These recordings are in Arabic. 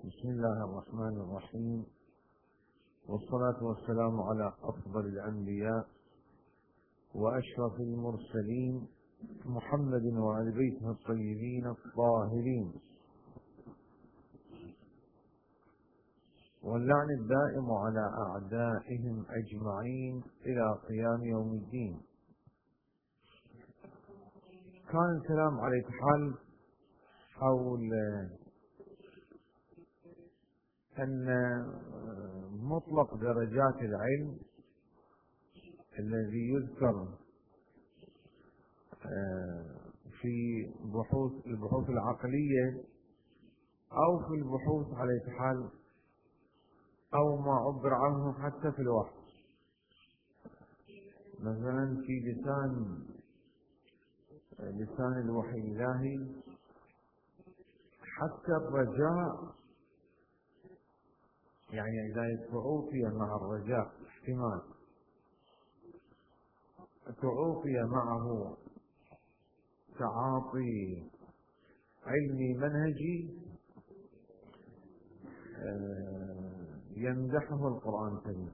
بسم الله الرحمن الرحيم، والصلاة والسلام على أفضل الأنبياء وأشرف المرسلين محمد وآل بيته الطيبين الطاهرين، واللعن الدائم على أعدائهم أجمعين إلى قيام يوم الدين. كان الكلام على حال حول أن مطلق درجات العلم الذي يذكر في البحوث العقلية أو في البحوث على حال أو ما عبر عنه حتى في الوحي، مثلا في لسان الوحي الإلهي حتى الرجاء، يعني إذا تعوفي مع الرجاء احتمال تعوفي معه تعاطي علمي منهجي، يمدحه القرآن الكريم: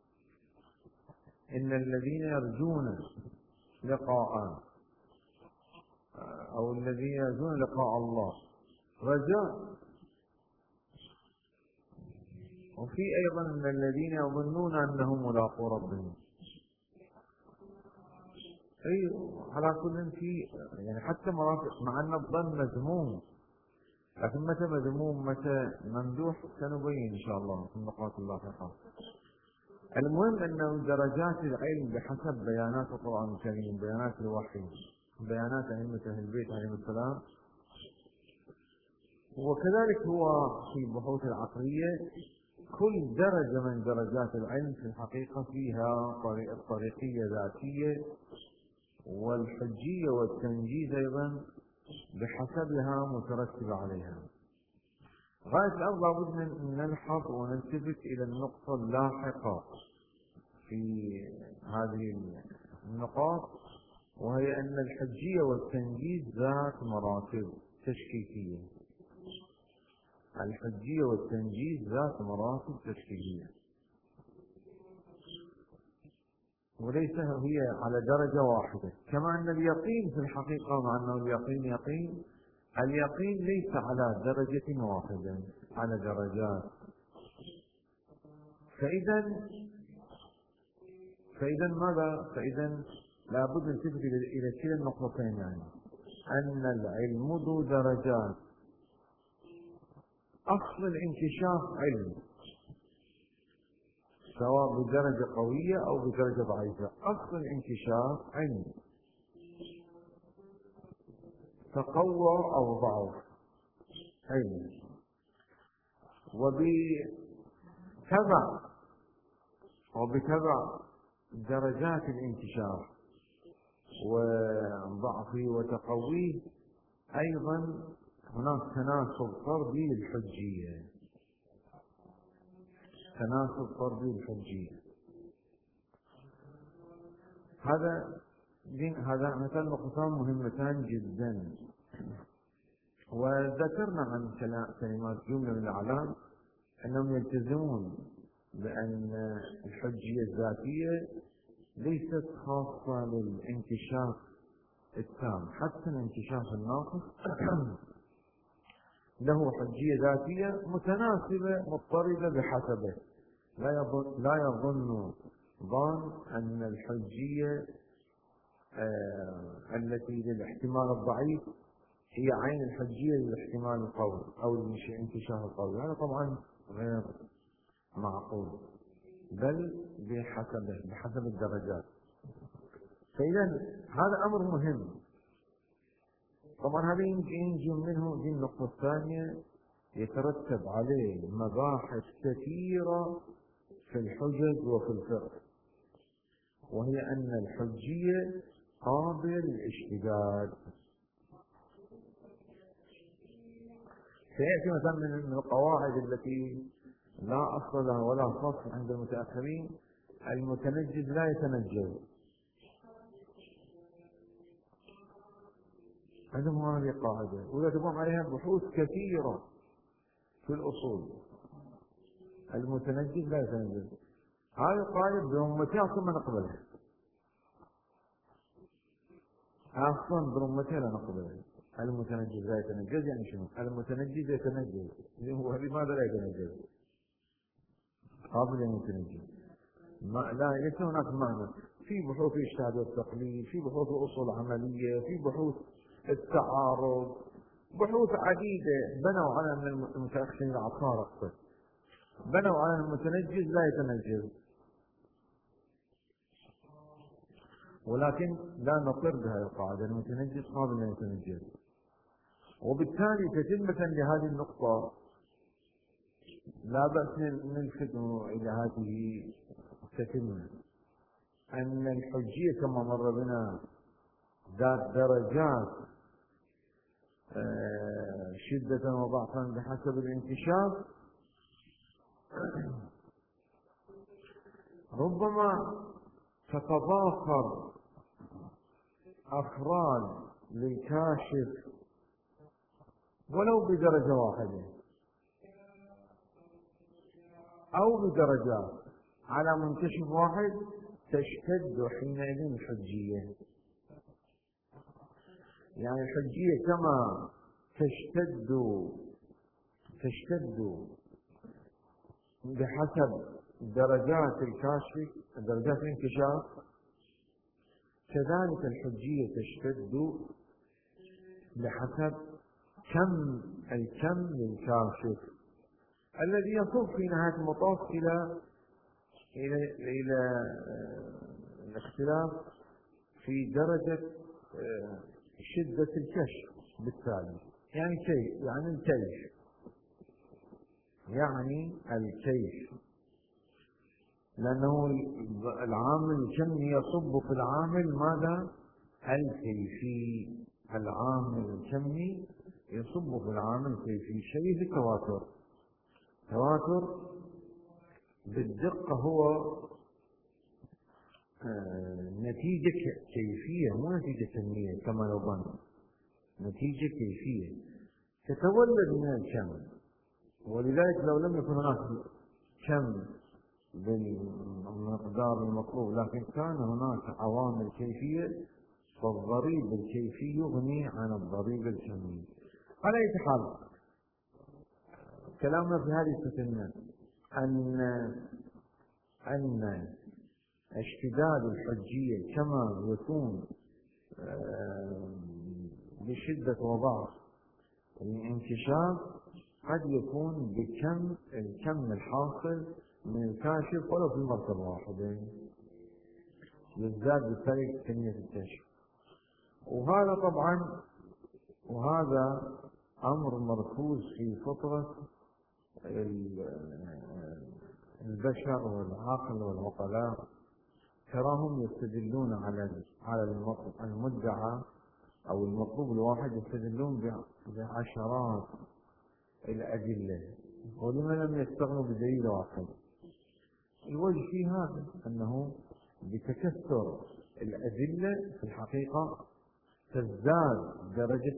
إن الذين يرجون لقاء أو الذين يرجون لقاء الله رجاء، وفي أيضا من الذين يظنون أنهم ملاقو ربهم. أي على كل في يعني حتى مرافق، مع أن الظن مذموم، لكن متى مذموم متى ممدوح سنبين إن شاء الله في النقاط اللاحقة. المهم أنه درجات العلم بحسب بيانات القرآن الكريم، بيانات الوحي، بيانات أئمة أهل البيت عليهم السلام، وكذلك هو في البحوث العقلية كل درجة من درجات العلم في الحقيقة فيها طريقية ذاتية، والحجية والتنجيز أيضا بحسبها مترتبة عليها. غاية الأمر لابد من نلحظ ونلتفت إلى النقطة اللاحقة في هذه النقاط، وهي أن الحجية والتنجيز ذات مراتب تشكيكية. الحجية والتنجيز ذات مراتب تشكيلية، وليس هي على درجة واحدة. كما أن اليقين في الحقيقة، مع أنه اليقين يقين، اليقين ليس على درجة واحدة، على درجات. فإذا ماذا؟ فإذا لابد أن نلتفت إلى كلا النقطتين، يعني أن العلم ذو درجات. أصل الانكشاف علم، سواء بدرجة قوية أو بدرجة ضعيفة، أصل الانكشاف علم، تقوى أو ضعف علم. وبتبع درجات الانكشاف وضعفه وتقويه أيضا هناك تناسب طردي للحجية، تناسب طردي للحجية. هذان نقطتان مهمتان جدا. وذكرنا عن كلمات جملة من الأعلام أنهم يلتزمون بأن الحجية الذاتية ليست خاصة للانكشاف التام، حتى الانكشاف الناقص له حجية ذاتية متناسبة مضطردة بحسبه. لا يظن ظان أن الحجية التي للاحتمال الضعيف هي عين الحجية للاحتمال القوي أو الانكشاف القوي. هذا طبعا غير معقول، بل بحسب الدرجات. فإذا هذا أمر مهم. طبعا هذا ينجي منه دي النقطة الثانية، يترتب عليه مباحث كثيرة في الحجج وفي الفقه، وهي أن الحجية قابلة للاشتداد. سيأتي مثلا من القواعد التي لا أصل لها ولا فصل عند المتأخرين: المتنجز لا يتنجز. عندهم هذه قاعدة ويتبع عليها بحوث كثيرة في الأصول المتنجس لا يتنجس. هذا قالب برمتها ثم نقبلها، أصلا برمتها لا نقبلها. المتنجس لا يتنجس يعني شنو؟ المتنجس يتنجس، لماذا لا يتنجس؟ قابل أن يتنجس. لا، ليس هناك معنى. في بحوث الاجتهاد والتقليد، في بحوث الأصول العملية، في بحوث التعارض، بحوث عديدة بنوا على أن المتأخرين العصارى بنوا على أن المتنجس لا يتنجس، ولكن لا نقر بهذه القاعدة، المتنجس قابل أن يتنجس. وبالتالي تتمة لهذه النقطة لا بأس نلفت إلى هذه التتمة، أن الحجية كما مر بنا ذات درجات شدة وضعفا بحسب الانكشاف. ربما تتضافر أفراد للكاشف ولو بدرجة واحدة أو بدرجات على منكشف واحد، تشتد حينئذ الحجية. يعني الحجية كما تشتد بحسب درجات الكاشف، درجات الانكشاف، كذلك الحجية تشتد بحسب الكم للكاشف الذي يصب في نهاية المطاف إلى الاختلاف في درجة شدة الكشف. بالتالي يعني الكيف، لأنه العامل الكمي يصب في العامل ماذا؟ الكيفي. العامل الكمي يصب في العامل الكيفي. شبيه التواتر. التواتر بالدقة هو نتيجة كيفية، مو نتيجة كمية كما يظن، نتيجة كيفية تتولد من الكم. ولذلك لو لم يكن هناك كم بالمقدار المطلوب لكن كان هناك عوامل كيفية، فالضريب الكيفي يغني عن الضريب الكمي. على أي حال، كلامنا في هذه التتمة أن اشتداد الحجية كما يكون بشدة وضعف الانكشاف قد يكون الكم الحاصل من الكاشف ولو في مرتبة واحدة، يزداد بالتالي كمية الكشف. وهذا أمر مركوز في فطرة البشر والعقل والعقلاء. تراهم يستدلون على المدعى أو المطلوب الواحد، يستدلون بعشرات الأدلة، ولما لم يستغنوا بدليل واحد. الوجه في هذا أنه بتكثر الأدلة في الحقيقة تزداد درجة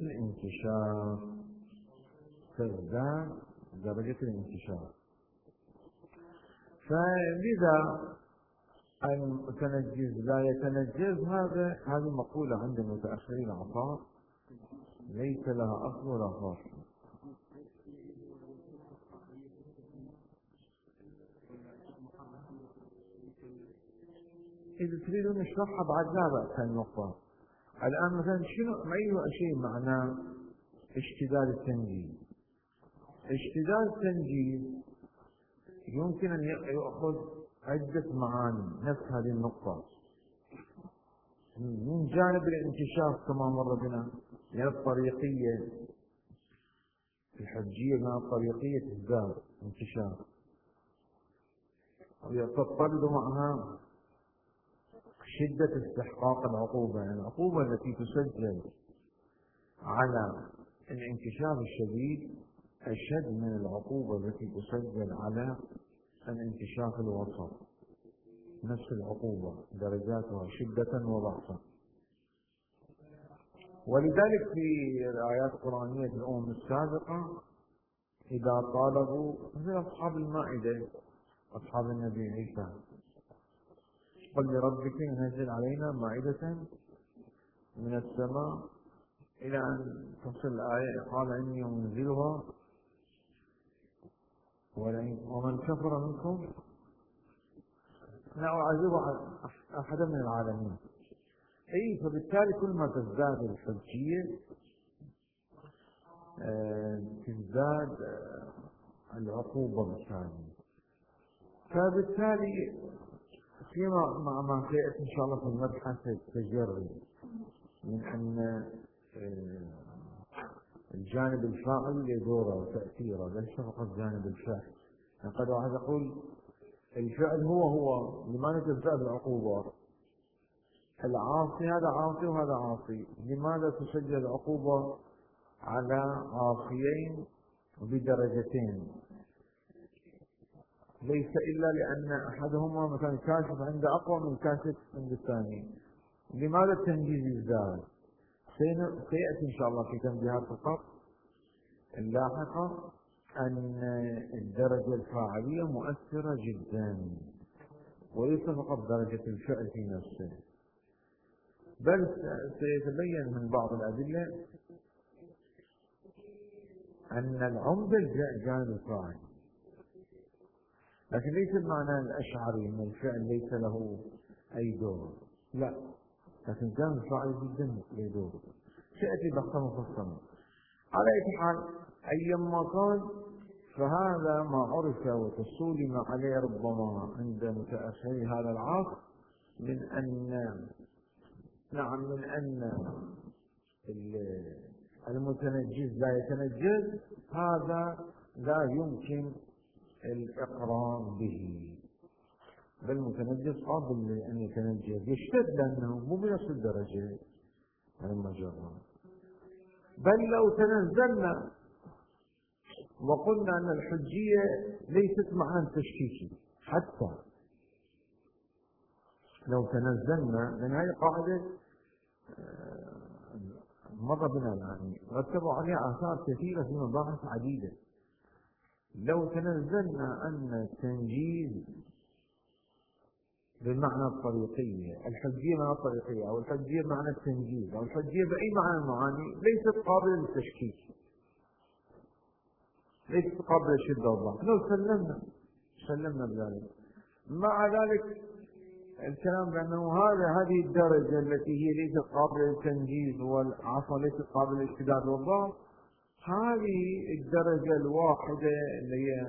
الانكشاف. فلذا المتنجز لا يتنجز، هذه مقولة عند المتأخرين العصار ليس لها أصل ولا فرع. إذا تريدون نشرحها بعد لا بأس النقطة. الآن مثلا أي شيء معناه اشتداد التنجيز؟ اشتداد التنجيز يمكن أن يأخذ عدة معاني نفس هذه النقطة. من جانب الانكشاف كما مر بنا من الطريقية، الحجية من الطريقية تزداد انكشاف، ويتطلب معها شدة استحقاق العقوبة. يعني العقوبة التي تسجل على الانكشاف الشديد أشد من العقوبة التي تسجل على الانكشاف الوسط. نفس العقوبة درجاتها شدة وضعفا. ولذلك في الآيات القرآنية في الأمم السابقة إذا طالبوا مثل أصحاب المائدة، أصحاب النبي عيسى، قل لربك ينزل علينا مائدة من السماء إلى أن تصل الآية قال إني منزلها ومن كفر منكم لا أعذب أحدا من العالمين. أي فبالتالي كل ما تزداد الحجية تزداد العقوبة بالتالي. فبالتالي فيما مع ما سيأتي إن شاء الله في المبحث التجري من أن الجانب الفاعل له دوره وتأثيره، ليس فقط جانب الفاعل. قد واحد يقول الفعل هو لماذا تبدأ بالعقوبة؟ العاصي هذا عاصي وهذا عاصي، لماذا تسجل العقوبة على عاصيين بدرجتين؟ ليس إلا لأن أحدهما مثلا كاشف عنده أقوى من كاشف عند الثاني. لماذا التنجيز يزداد؟ سيأتي إن شاء الله في تنبيهات الخط اللاحقة أن الدرجة الفاعلية مؤثرة جدا، وليس فقط درجة الفعل في نفسه، بل سيتبين من بعض الأدلة أن العمدة الجانب الفاعل، لكن ليس المعنى الأشعري أن الفعل ليس له أي دور، لا، لكن الجانب الفاعل جدا له دور. سيأتي بحثا مفصلا. على أي حال أيما كان فهذا ما عرف وتسولم عليه ربما عند متأخري هذا العصر من أن المتنجز لا يتنجز، هذا لا يمكن الإقرار به، بل المتنجز قابل لأن يتنجز، يشتد لأنه مو بنفس الدرجة على المجرة. بل لو تنزلنا وقلنا أن الحجية ليست معنى تشكيكي، حتى لو تنزلنا، لأن هذه قاعدة مر بنا الآن رتبوا عليها آثار كثيرة في مباحث عديدة. لو تنزلنا أن التنجيز بالمعنى الطريقية، الحجية معنى الطريقية، أو الحجية معنى التنجيز، أو الحجية بأي معنى المعاني، ليست قابلة للتشكيك، ليست قابلة للشدة والضعف. لو سلمنا بذلك. مع ذلك الكلام بأنه هذه الدرجة التي هي ليست قابلة للتنجيز والعصا ليست قابلة للاشتداد والضعف، هذه الدرجة الواحدة اللي هي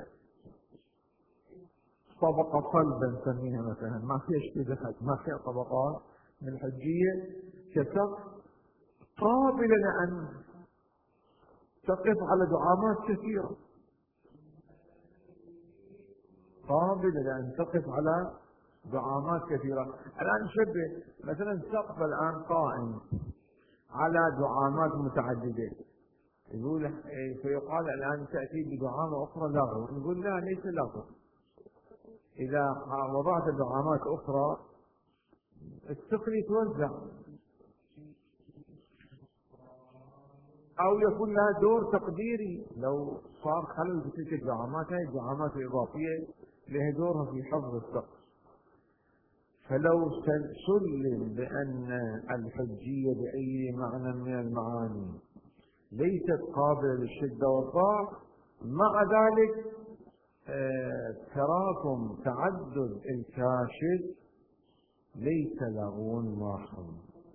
طبقة صلبة نسميها مثلا، ما فيها اشتداد، ما فيها طبقات من الحجية، كسقف قابلة لأن تقف على دعامات كثيرة، قابلة لأن تقف على دعامات كثيرة. الآن نشبه مثلا سقف الآن قائم على دعامات متعددة، يقول فيقال الآن تأتي بدعامة أخرى لاغو، نقول لا، ليس لاغو. إذا وضعت دعامات أخرى الثقل يتوزع، أو يكون لها دور تقديري. لو صار خلل بتلك الدعامات، هذه الدعامات الإضافية لها دورها في حفظ السقف. فلو سلم بأن الحجية بأي معنى من المعاني ليست قابلة للشدة والضعف، مع ذلك تراكم تعدد الكاشف ليس لغو محض،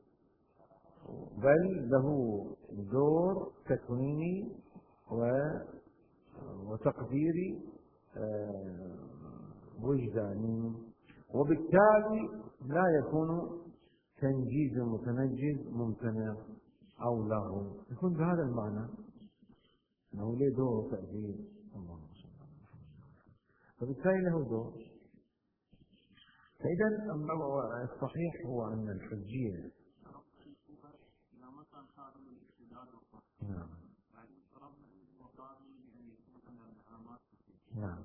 بل له دور تكويني وتقديري وجداني، وبالتالي لا يكون تنجيز المتنجز ممتنع أو لغو، يكون بهذا المعنى أنه له دور تأثير. فبالتالي له دور. فإذا الصحيح هو أن الحجية نعم نعم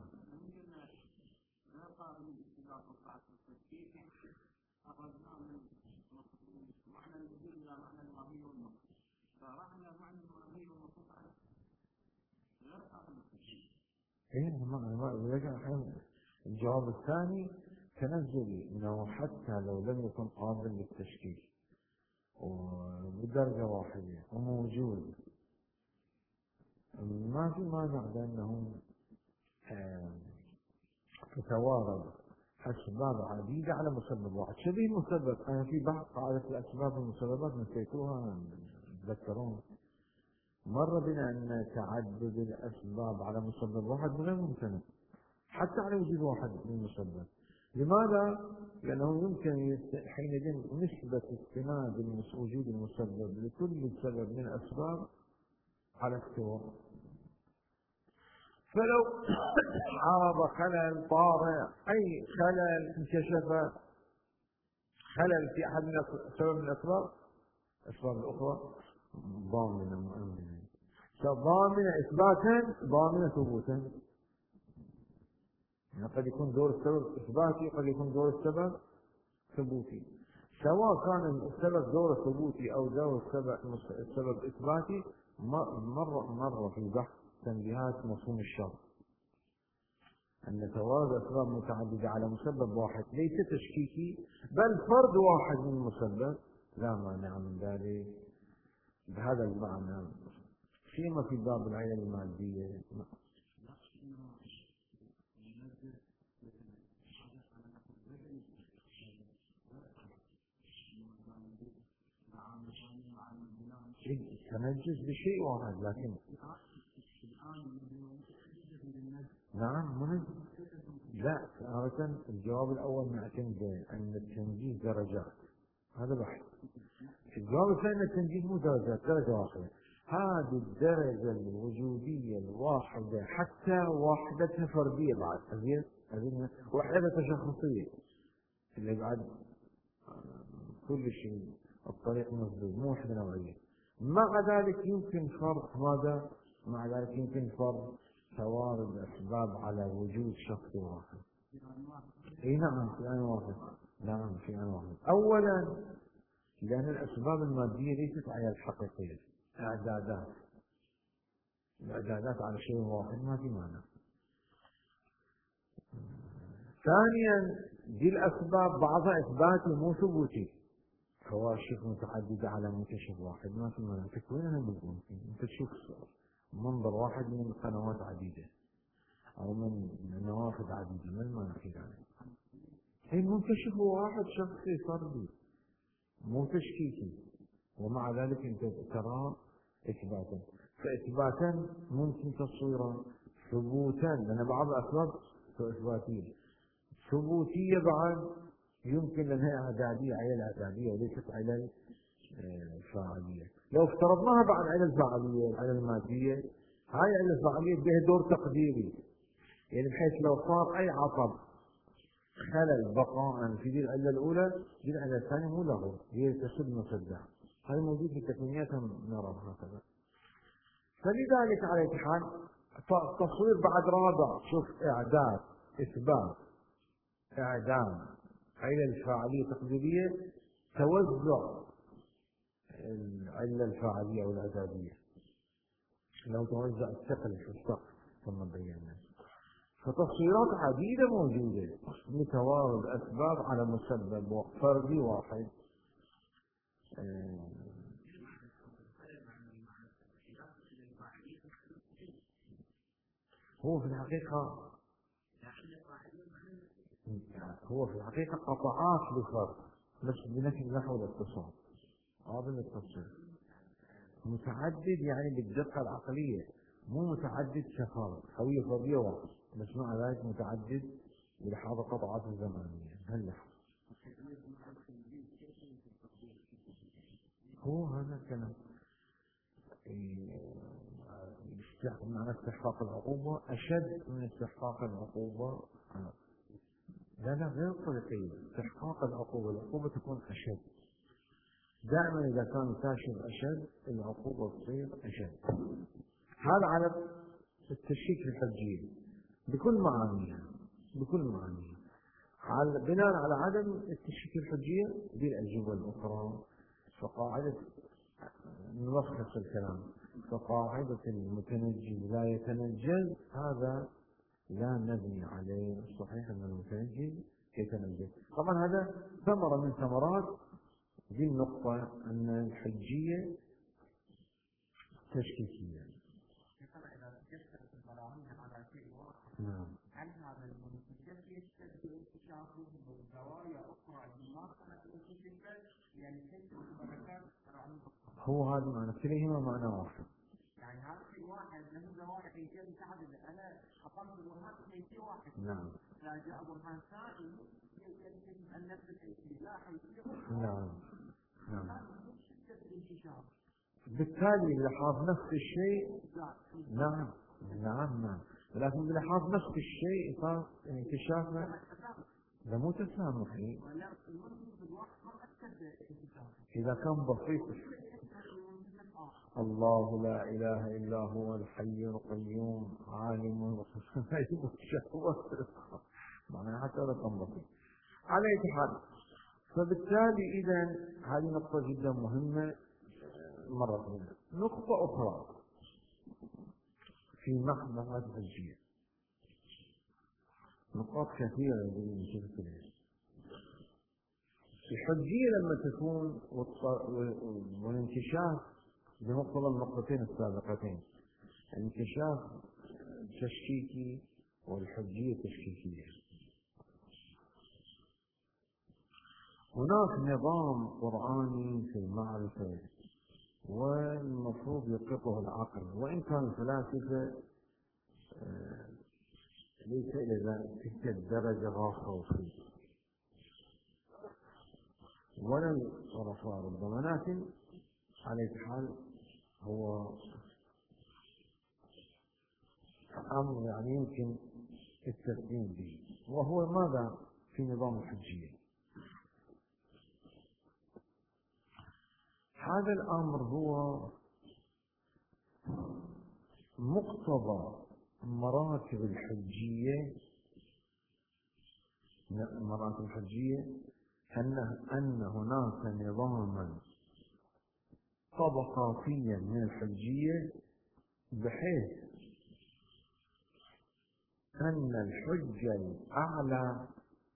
إيه ما رجع الحين الجواب الثاني تنزلي إنه حتى لو لم يكن قابل للتشكيل وبدرجة واحدة وموجود، ما في مانع بأنه تتوارد أسباب عديدة على مسبب واحد شبيه المسبب. أنا في بعض قاعدة الأسباب والمسببات نسيتوها، تذكرون مر بنا أن تعدد الأسباب على مسبب واحد من الممكن حتى على وجود واحد من المسبب. لماذا؟ لأنه يمكن حينئذ نسبة استناد وجود المسبب لكل سبب من الأسباب على السواء. فلو عارض خلل طارئ، أي خلل انكشف خلل في أحد من سبب من الأسباب الأخرى ضامنة مؤمنة، ضامنة إثباتا ضامنة ثبوتا. يعني قد يكون دور السبب إثباتي، قد يكون دور السبب ثبوتي. سواء كان السبب دور ثبوتي أو دور السبب إثباتي، مر في بحث تنبيهات مفهوم الشرط أن توارد أسباب متعددة على مسبب واحد ليس تشكيكي بل فرد واحد من المسبب لا مانع من ذلك بهذا المعنى، فيما في باب العلل المادية. تنجز بشيء واحد لكن نعم منجز. لا عادة الجواب الأول نعتمد أن التنجيز درجات، هذا بحث. الجواب الثاني التنجيز مو درجات، درجة واحدة. هذه الدرجة الوجودية الواحدة حتى وحدتها فردية بعد هذه وحدة تشخصية اللي بعد كل شيء الطريق مسدود مو وحدة نوعية. مع ذلك يمكن فرض ماذا؟ مع ذلك يمكن فرض توارد أسباب على وجود شخص واحد. اي نعم في آن واحد. نعم في آن واحد. أولا لأن الأسباب المادية ليست على الحقيقية، إعدادات. الإعدادات على شيء واحد ما في معنى. ثانيا دي الأسباب بعضها إثباتي مو ثبوتي، كواشف متعددة على منكشف واحد ما في معنى. تكوينها ممكن أنت تشوف منظر واحد من قنوات عديدة أو من نوافذ عديدة، ما المعنى في ذلك؟ هي منكشف واحد شخصي فردي مو تشكيكي، ومع ذلك أنت ترى إثباتا. فإثباتا ممكن تصويرا، ثبوتا لأن بعض الأسباب إثباتية، ثبوتية بعد يمكن لأنها إعدادية، علل إعدادية وليست علل فاعلية. لو افترضناها بعد علل فاعلية العلل المادية، هاي علل فاعلية بها دور تقديري، يعني بحيث لو صار أي عطب خلل بقاء في دي العلة الأولى دي العلة الثانية مو له، هي تسد مصدع. هاي موجود في تقنياتها نرى هكذا. فلذلك على أي حال تصوير بعد رابع، شوف إعداد إثبات إعدام علة الفاعلية تقديرية، توزع العلة الفاعلية أو الإعدادية لو توزع الثقل في السقف ثم بينا. فتصويرات عديدة موجودة لتوارد أسباب على مسبب فردي واحد. هو في الحقيقة قطعات لفرد بس بنفس نحو الاتصال. هذا التصوير متعدد يعني بالدقة العقلية، مو متعدد كفرد هوية فردية واحد، بس مع ذلك متعدد بلحاظ قطعات الزمانية. هلا هو هذا الكلام معنى استحقاق العقوبة أشد من استحقاق العقوبة. لا غير طريقية. استحقاق العقوبة تكون أشد. دائما إذا كان كاشف أشد العقوبة تصير أشد. هذا على التشكيك الحجية بكل معانيها بناء على عدم التشكيك الحجية دي الأجوبة الأخرى. فقاعدة نلخص الكلام، فقاعدة المتنجز لا يتنجز هذا لا نبني عليه. صحيح أن المتنجم يتنجم. طبعا هذا ثمرة من ثمرات دي النقطة، أن الحجية تشكيكية. نعم. هل هذا المنتج يشتد انتشاره بزوايا اخرى ما كانت منتشره يعني كيف البركات هو هذا معنى كليهما معنى واحد. يعني هذا شيء واحد له زوايا حيثيه متعدده. انا اقمت برهان حيثيه واحد. نعم. فجاء برهان ثاني يمكن ان نفس الحيثيه لا حيثيه. نعم. نعم. هذا شده الانتشار. بالتالي لاحظ نفس الشيء. نعم. نعم. نعم. لكن لاحظ نفس الشيء صار انكشافه. لا مو تسامحي. إذا كان بسيط. الله لا إله إلا هو الحي القيوم عالم الغيب والشهوة. معناها حتى هذا كان بسيط. على أي حال، فبالتالي إذا هذه نقطة جدا مهمة. مرة ثانية نقطة أخرى في محضر الحجية، نقاط كثيرة نشوف فيها. الحجية لما تكون والانكشاف بمقتضى النقطتين السابقتين، الانكشاف تشكيكي والحجية تشكيكية. هناك نظام قرآني في المعرفة والمفروض يطلقه العقل، وإن كان الفلاسفة ليس إلى تلك الدرجة غاصوا فيه ولا الصرفاء ربما، لكن على أي حال هو أمر يعني يمكن التسليم به. وهو ماذا في نظام الحجية؟ هذا الأمر هو مقتضى مراتب الحجية. مراتب الحجية أن هناك نظاما طبقاتيا من الحجية، بحيث أن الحجة الأعلى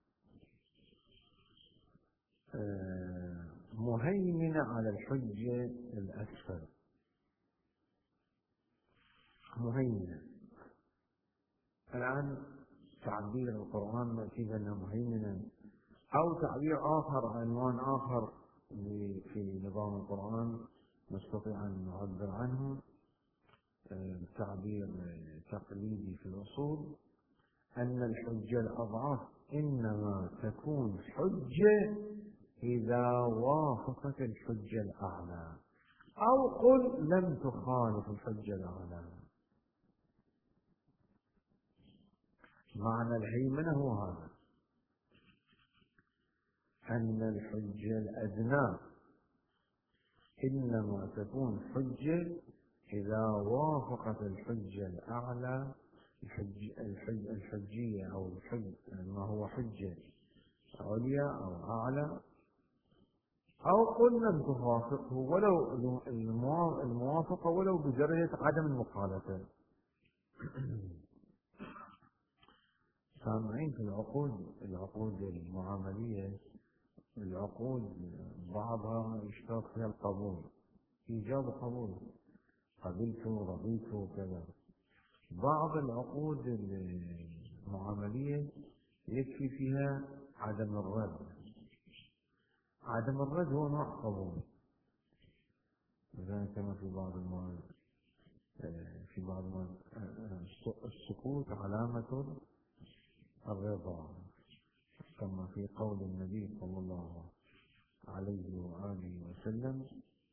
مهيمنة على الحجة الأسفل. مهيمنة. الآن تعبير القرآن نأتي بأنه مهيمنا، أو تعبير آخر، عنوان آخر في نظام القرآن نستطيع أن نعبر عنه تعبير تقليدي في الأصول، أن الحجة الأضعف إنما تكون حجة إذا وافقت الحجة الأعلى، أو قل لم تخالف الحجة الأعلى. معنى الهيمنة هو هذا، أن الحجة الأدنى إنما تكون حجة إذا وافقت الحجة الأعلى، الحجية أو ما هو حجة عليا أو أعلى، أو قل لم توافقه ولو الموافقة ولو بدرجة عدم المخالفة. سامعين في العقود المعاملية، العقود بعضها يشترط فيها القبول، إيجاب وقبول، قبلت ورضيت وكذا. بعض العقود المعاملية يكفي فيها عدم الرد. عدم الرد هو نوع قبول، كما في بعض السكوت علامة الرضا، كما في قول النبي صلى الله عليه وآله وسلم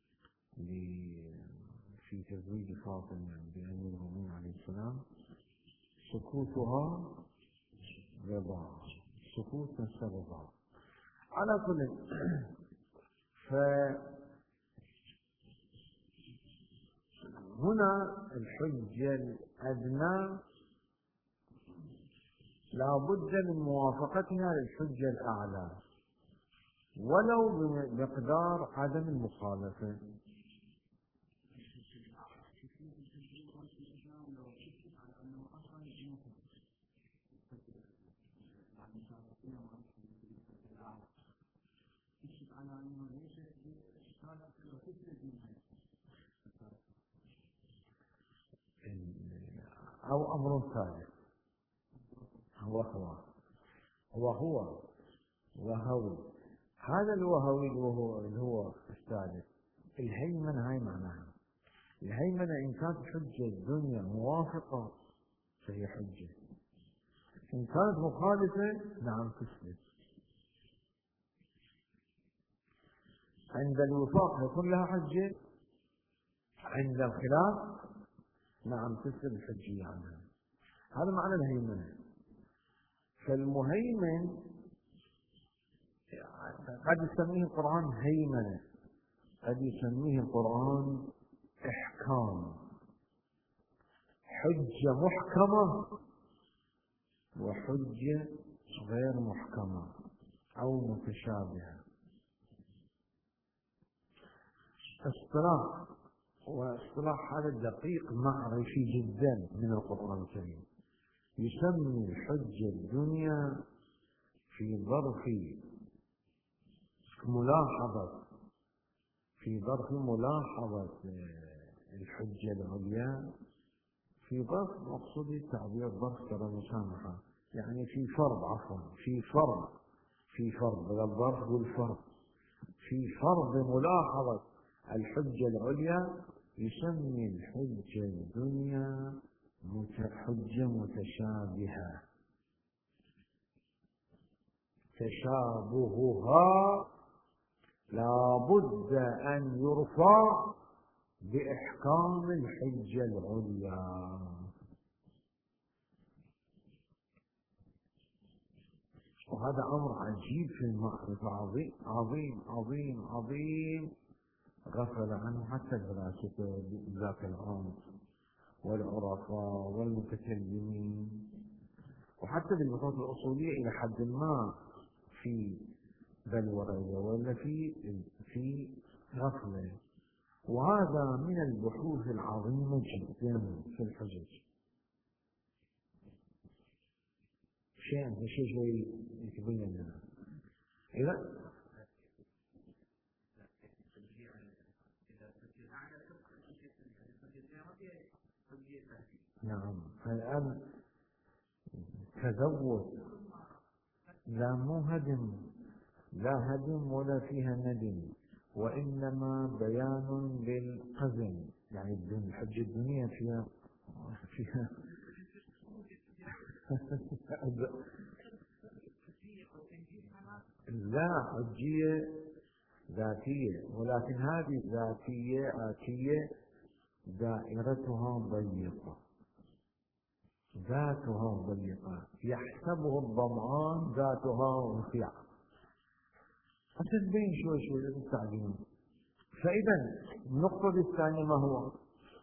في تزويج فاطمة بأمير المؤمنين عليه السلام: سكوتها رضا، سكوت نفس رضا. على كل هنا الحجة الأدنى لا بد من موافقتها للحجة الأعلى ولو بمقدار عدم المخالفة. أو أمر ثالث. هو وهوي. هذا الوهوي اللي هو الثالث. الهيمنة هاي معناها الهيمنة إن كانت حجة الدنيا موافقة فهي حجة، إن كانت مخالفة نعم تسلم. عند الوفاق يكون لها حجة، عند الخلاف نعم تسلم الحجية عنها. هذا معنى الهيمنة. فالمهيمن قد يسميه القرآن هيمنة، قد يسميه القرآن إحكام، حجة محكمة وحجة غير محكمة أو متشابهة. واصطلاح هذا دقيق معرفي جدا من القرآن الكريم. يسمي الحجة الدنيا في ظرف ملاحظة الحجة العليا، في ظرف مقصود التعبير ظرف ترى مسامحة، يعني في فرض بدل الظرف والفرض، في فرض ملاحظة الحجة العليا يسمي الحجة الدنيا حجة متشابهة، تشابهها لا بد أن يرفع بإحكام الحجة العليا. وهذا أمر عجيب في المعرفة، عظيم عظيم عظيم عظيم، غفل عنه حتى الفلاسفة ذاك العمر والعرفاء والمتكلمين، وحتى باللغات الأصولية إلى حد ما في بلورة ولا في غفلة. وهذا من البحوث العظيمة جدا في الحجج. شيء يتبين لنا. إذا نعم، الآن تزود لا مو هدم، لا هدم ولا فيها ندم، وإنما بيان للقزم، يعني الحجة الدنيا فيها لا حجية ذاتية، ولكن هذه الذاتية آتية دائرتها ضيقة، يحسبه الظمآن ذاتها وسعة. حتى تبين شوي تستعجلون. فإذا النقطة الثانية ما هو؟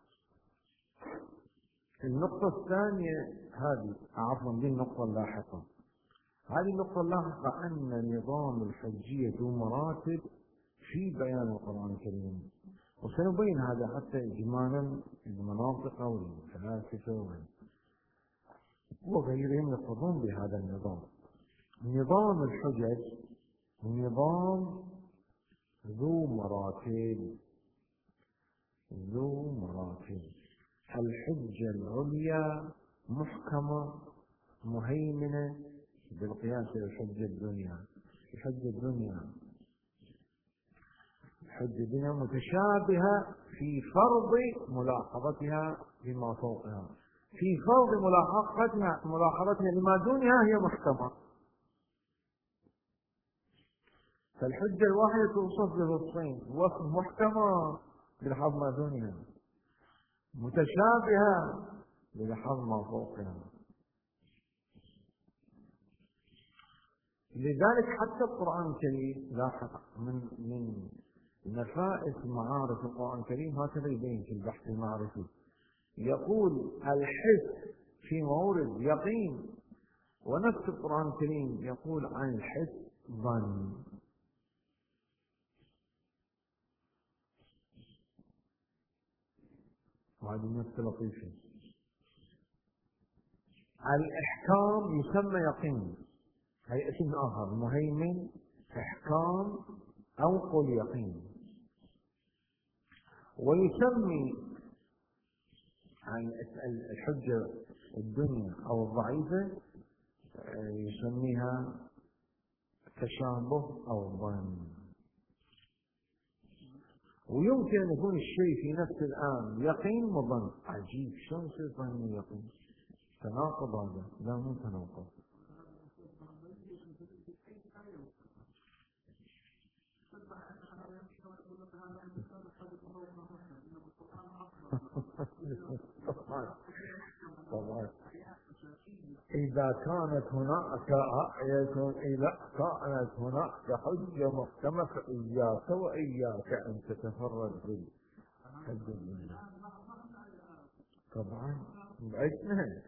النقطة الثانية هذه دي النقطة اللاحقة. هذه النقطة اللاحقة أن نظام الحجية ذو مراتب في بيان القرآن الكريم، وسنبين هذا حتى إجمالا المناطق والفلاسفة وغيرهم يقرون بهذا النظام. نظام الحجج نظام ذو مراتب. الحجة العليا محكمة مهيمنة بالقياس إلى الحجة الدنيا. الحجة الدنيا متشابهة في فرض ملاحظتها بما فوقها، في فرض ملاحظتها لما دونها هي محكمة. فالحجة الواحدة توصف بوصفين: وصف محكمة بلحظ ما دونها، متشابهة بلحظ ما فوقها. لذلك حتى القرآن الكريم لاحق من نفائس معارف القرآن الكريم هكذا يبين في البحث المعرفي، يقول الحس في مورد يقين، ونفس القرآن الكريم يقول عن الحس ظن. وهذه نفس لطيفة. الإحكام يسمى يقين، هي اسم آخر، مهيمن، إحكام، أو قل يقين. ويسمي عن الحجة الدنيا أو الضعيفة يسميها تشابه أو ظن. ويمكن أن يكون الشيء في نفس الآن يقين وظن. عجيب، شلون يصير ظن ويقين؟ تناقض هذا. لا مو تناقض. طبعا إذا كانت هناك حجة محكمة فإياك وإياك أن تتفرد بالحجة. طبعا بعدنا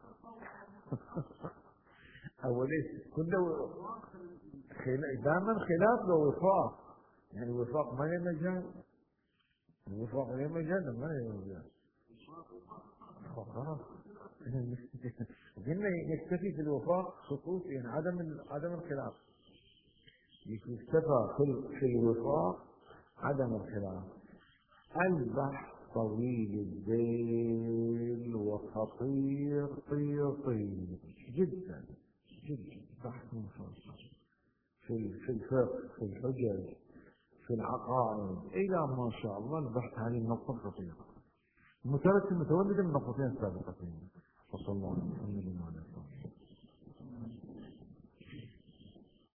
أوليس كله دائما خلاف ووفاق. يعني وفاق ما يمجال، الوفاق ما يمجال، ما يمجال. خلاص قلنا يكتفي في الوفاق سقوط، يعني عدم الخلاف. يكتفى في الوفاق عدم الخلاف. البحث طويل الذيل وخطير طير جدا جدا. بحث مفصل في الفقه، في الحجج، في العقائد، إلى ما شاء الله. البحث هذه النقطة خطيرة متولدة من النقطتين السابقتين. وصلى الله عليه وسلم.